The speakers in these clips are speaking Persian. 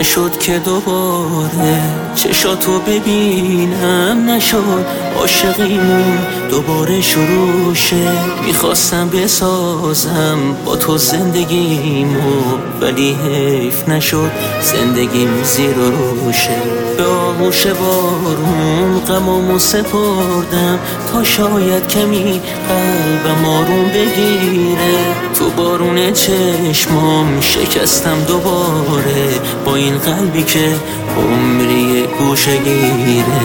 نشد که دوباره چشاتو ببینم، نشد عاشقیمون دوباره شروع شه. میخواستم بسازم با تو زندگیمو، ولی حیف نشد زندگیم زیر و روشه. به آغوش بارون غمامو سپردم تا شاید کمی قلبم آروم بگیره. تو بارون چشمام شکستم دوباره، با این قلبی که عمری گوشه گیره.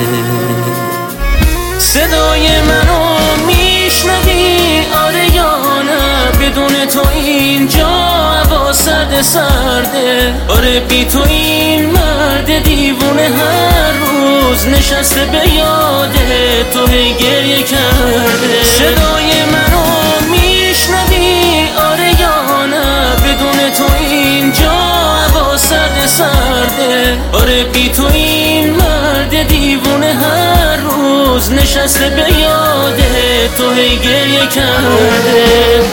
صدای منو میشنوی آره یا نه؟ بدون تو اینجا هوا سرده، آره بی تو این مرد دیوونه هر روز نشسته به یاده تو هی گریه کرده. صدای منو میشنوی آره یا نه؟ بدون تو اینجا هوا سرده، آره بی تو این مرد دیوونه هر روز نشسته به یاده تو هی گریه کرده.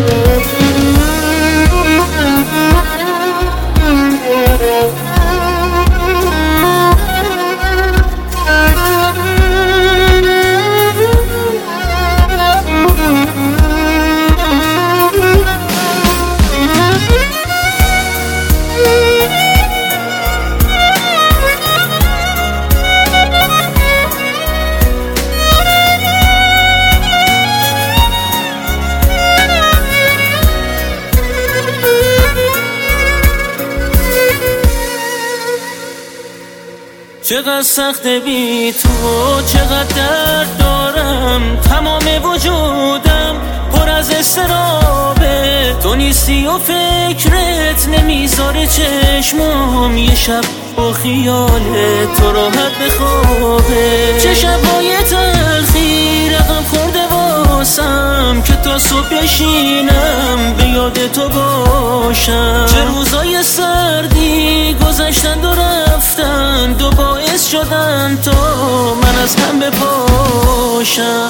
چقدر سخت بی تو، چقدر درد دارم، تمام وجودم پر از اضطرابه. تو نیستی و فکرت نمیذاره چشمام یه شب با خیال تو راحت بخوابه. چه شبای تلخی رقم خورده واسم که تا صبح بشینم به یاد تو باشم. چه روزای سردی گذشتن و رفتن، دو باعث شدن تا من از هم بپاشم.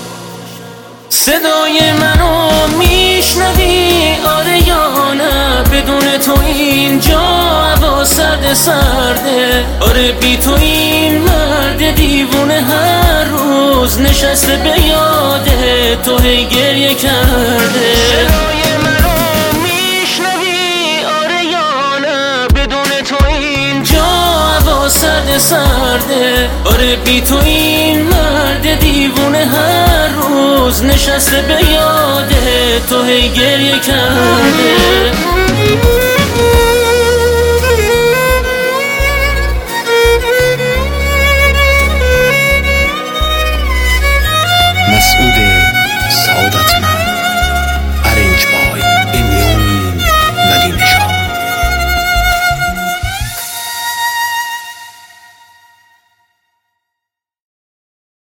صدای منو میشنوی آره یا نه؟ بدون تو اینجا هوا سرده، آره بی تو این مرد دیوونه هر روز نشسته به یاده تو هی گریه کرده. صدای منو میشنوی آره یا نه؟ بدون تو اینجا هوا سرده، آره بی تو این مرد دیوونه هر روز نشسته به یاده تو هی گریه کرده.